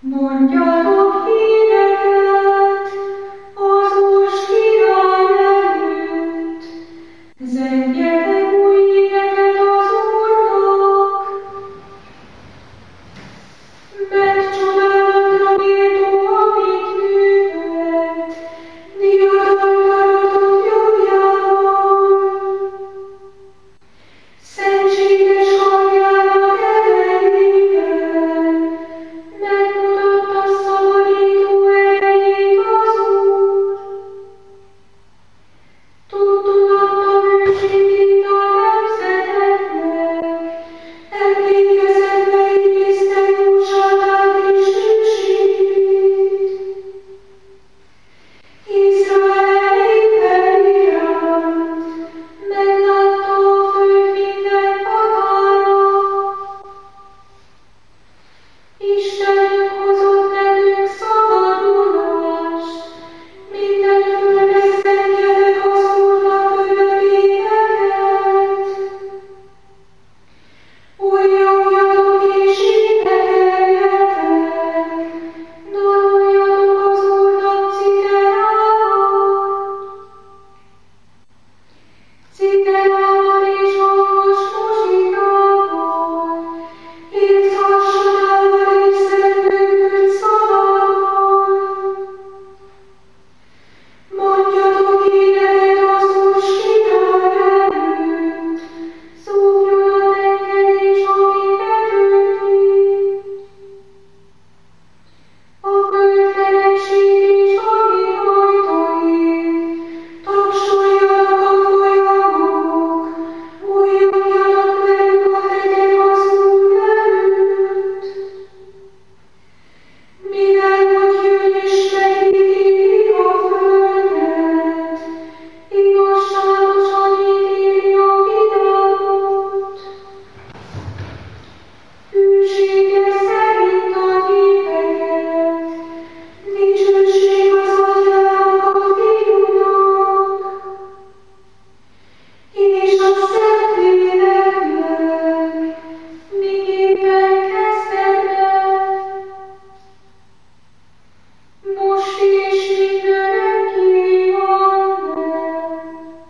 Mondjatok híreket az Úr király előtt, zengjetek új híreket az Úrnak, mert csodálatra méltó, amit művelt, diadaltaratott jobbjával. Szentséges hangjának erejével megmutatta szabadító erejét az Úr. Tudtogatta bűségét a nemzeteknek, emlékezetbe idézte jóságát és hűségét. Izrael éppen iránt meglátta a föld minden határa. Istenünk hozott nekünk szabadulást, minden földre szentjetek az Úrnak örökségeket. Újjongjatok és énekeljetek, daloljatok az Úrnak citerával. Citerával és hangos muzsikával, értharsonával és szentbőgült szavával. Mondjatok éneket az Úr király előtt, szóljon a tengerés, ami betölti. A föld feleség és ami rajta él, tapsoljanak a folyamok, újjongjanak velük a hegyek az Úr előtt. Mivel hogy jön és megítéli a földet, igazságosan ítéli a világot. Hűsége szerint a népeket, dicsőség az Atyának, a Fiúnak, és a Szentléleknek, miképpen kezdetben, most és mindörökké. Amen.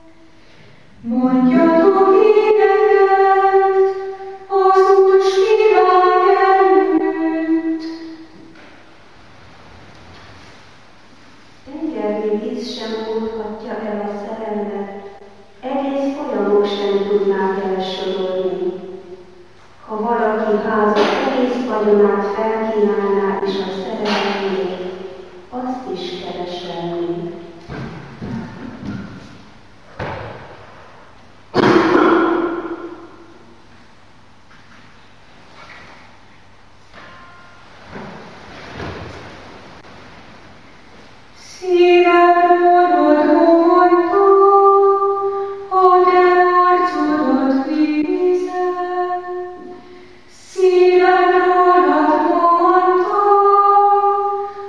Mondjatok éneket az Úr király előtt. Tengernél víz sem oldhatja el a szerelmet, egész folyamok sem tudnák elsodorni. Ha valaki házat egész vagyonát felkínálná és a szerelmét, azt is kereselné. Szívemről odmondta, a te arcodat nézem. Szívemről odmondta,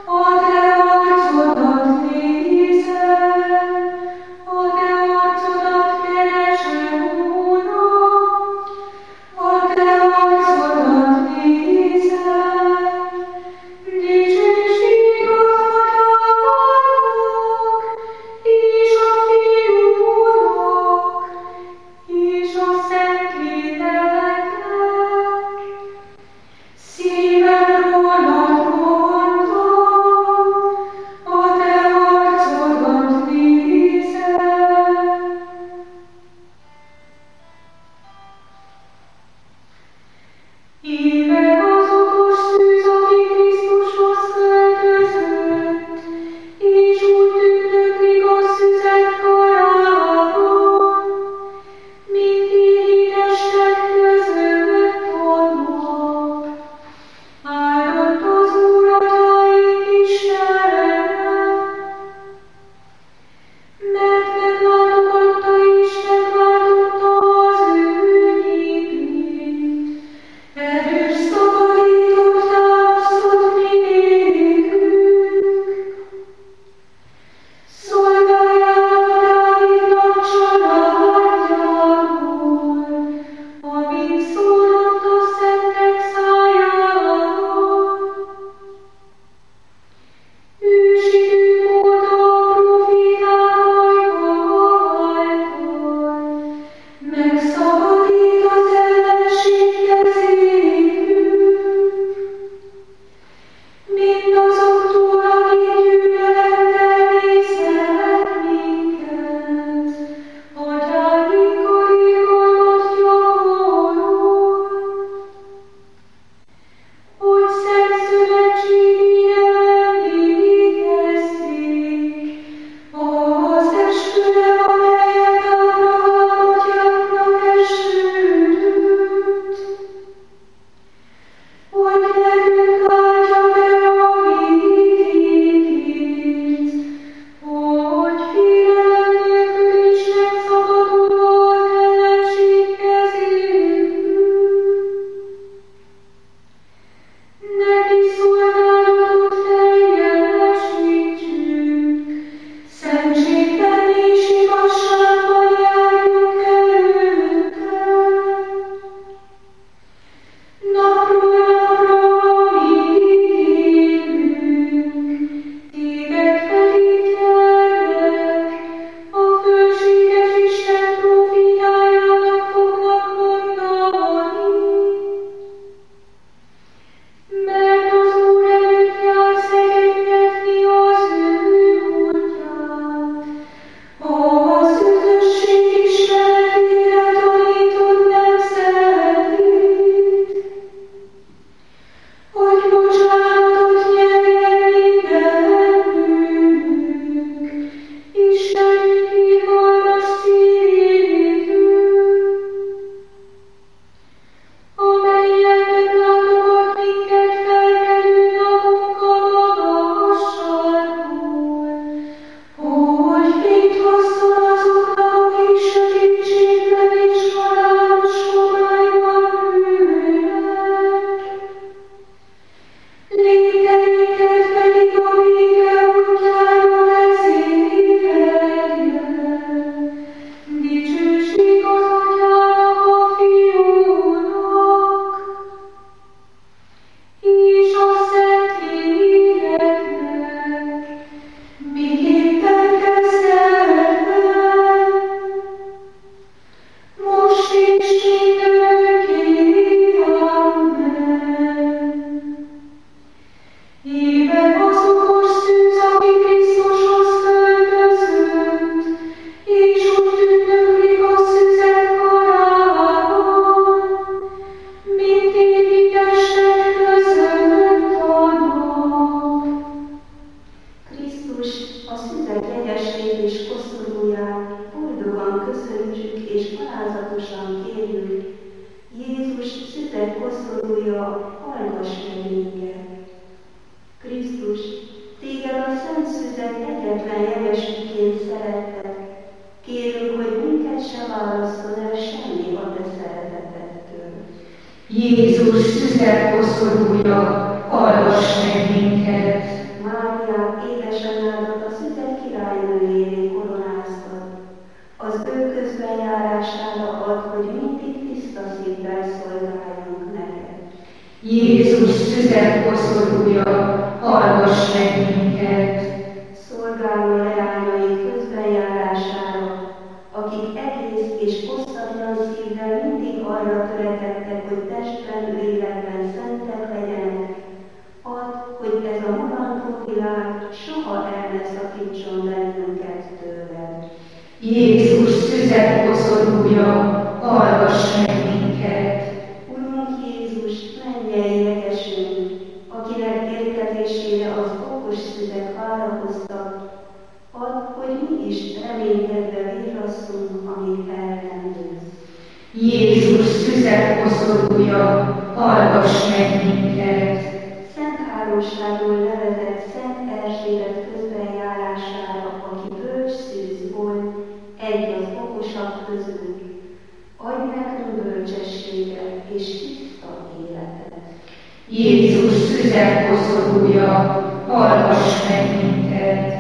hallgass meg minket. Krisztus, téged a Szent Szüzek egyetlen jegyesüként szerettek. Kérünk, hogy minket se válasszon el semmi a te szeretetettől. Jézus szüzek koszorúja, hallgass meg minket! Máriát, édesanyádat a szüzek királynőjévé koronáztad. Az ő közbenjárására ad, hogy mindig tiszta szívvel szolgáljunk neked. Jézus szüzek koszorúja, hallgass meg minket! Szolgáló leányai közbenjárására, akik egész és osztatlan szívvel mindig arra törekedtek, hogy testben, lélekben szentek legyenek, add, hogy ez a mulandó világ soha el ne szakítson bennünket tőled. Jézus szüzek koszorúja, hallgass meg minket! Urunk Jézus, mennyei jegyesünk, akinek érkezésére az okos szüzek várakoztak, add, hogy mi is reménykedve virrasszunk, amíg elrendülsz. Jézus szüzek koszorúja, hallgass meg minket! Szent Háromságról nevezett Szent Erzsébet közbenjárására, aki bölcs szűz volt, egy az okosak közül, adj nekünk bölcsességet és tiszta életet. Jézus szüzek koszorúja, hallgass meg minket!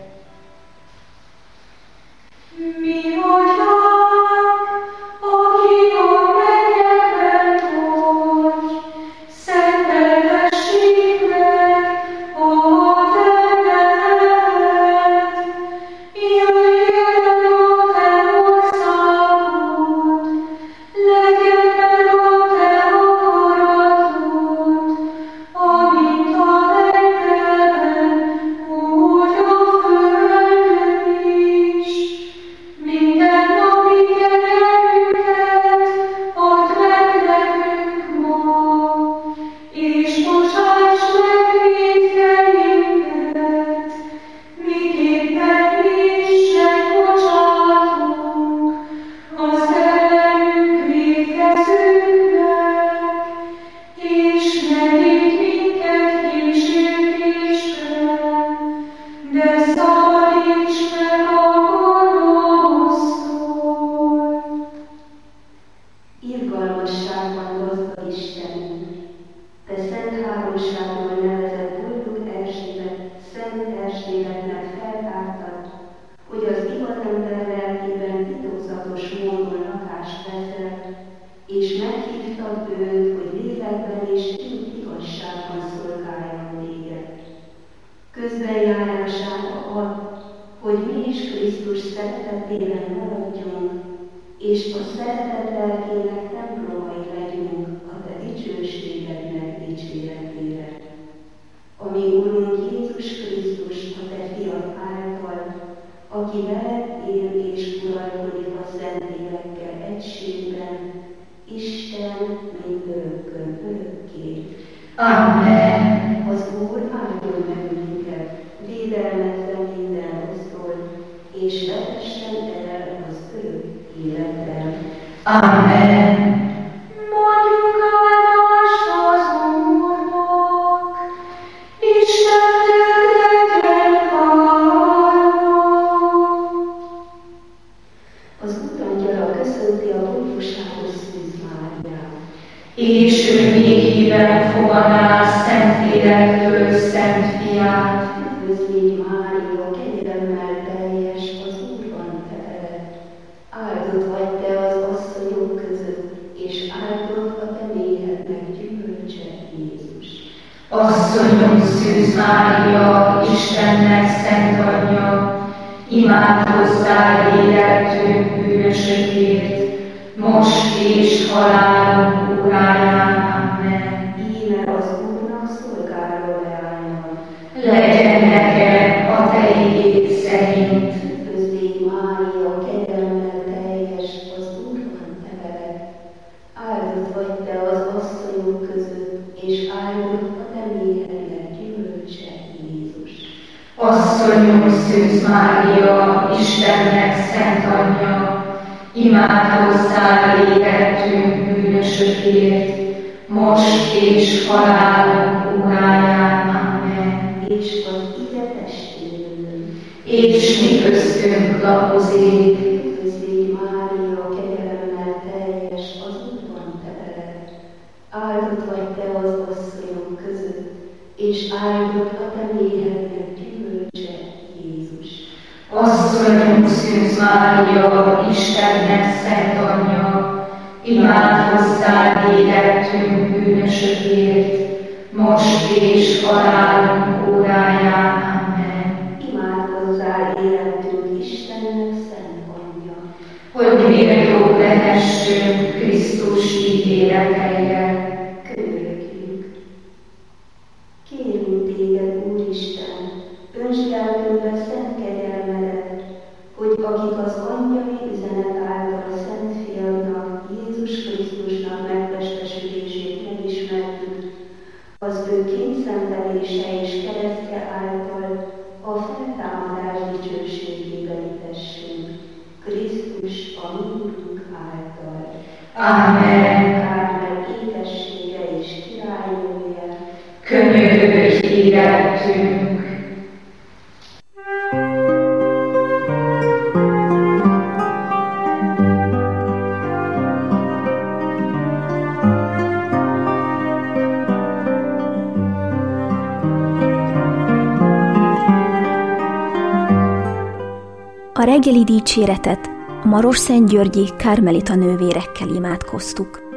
Mi vagyok, aki a mennyekben vagy, szenteltessék meg a te neved. Jöjjön el a te országod, legyen meg a te akaratod, amint a mennyben, úgy a földön is. Mindennapi kenyerünket add meg nekünk ma, és bocsáss meg vétkeinket, miképpen mi is megbocsátunk az ellenünk vétkezőknek, és ne vigy minket kísértésbe, de szabadíts meg a gonosztól. Irgalmasságban gazdag Istenünk, te Szent Háromságról nevezett boldog Erzsébet, Szent Erzsébetnek feltártad, hogy az igazember lelkében titokzatos módon lakást veszel, és meghívtad őt, hogy lélekben és igazságban szolgáljon téged. Közbenjárására ad, hogy mi is Krisztus szeretetében maradjunk, és a szeretet lelkének templomai legyünk a te dicsőségednek dicséretére. Ami Urunk Jézus Krisztus, a te fiad által, aki veled él és uralkodik a Szentlélekkel egységben, Isten mindörökkön örökké. Amen. Az Úr áldjon meg minket, védelmezzen minden rossztól, és vetessen el az örök élettel. Amen. Mondjuk áldást az Úrnak, Istennek legyen hála. Az Úrangyala köszönti a boldogságos Szűz Máriát. És ő még híven fogadná Szentlélektől Szent Fiát. Üdvözlégy Mária, kegyelemmel teljes, az Úr van te veled. Áldott vagy te az asszonyok között, és áldott a te méhednek gyümölcse Jézus. Asszonyom Szűz Mária, Istennek szent anyja, imádkozzál életünk bűnösökért, most és halálunk óráján. Amen. Íme az Úrnak szolgáló leányom. Legyen neked a te igéd szerint. Üdvözlégy Mária, kegyelemmel teljes, az Úr van te veled. Áldott vagy te az asszonyok között, és áldott a te méhednek gyümölcse Jézus. Asszonyom Szűz Mária, Istennek szent anyja, imádkozzál érettünk bűnösökért, most és halálunk óráján. Amen. És az ige testvérünk, És mi köztünk lakozik. Üdvözlégy Mária, kegyelemmel teljes, az Úr van te veled. Áldott vagy te az asszonyok között, és áldott a te méhednek gyümölcse, Jézus. Asszonyunk Szűz Mária, Istennek szent anyja, imádkozzál érettünk bűnösökért, most és halálunk óráján. Amen. Imádkozzál életünk Istennek szent anyja, Hogy méltók lehessünk Krisztus ígéreteire. könyörögjünk. Kérünk téged, Úristen, öntsd lelkünkbe szent kegyelmedet, hogy akik az angyali üzenet által a Szent Fiadnak, Jézus Krisztusnak megtestesülését megismertük, az ő kényszenvedése és keresztje által a feltámadás dicsőségébe litessünk. Krisztus a mi Úrunk által. Amen. Kármely ékessége és királynője, Könyörülj érettünk. A reggeli dicséretet a Marosszentgyörgyi Kármelita nővérekkel imádkoztuk.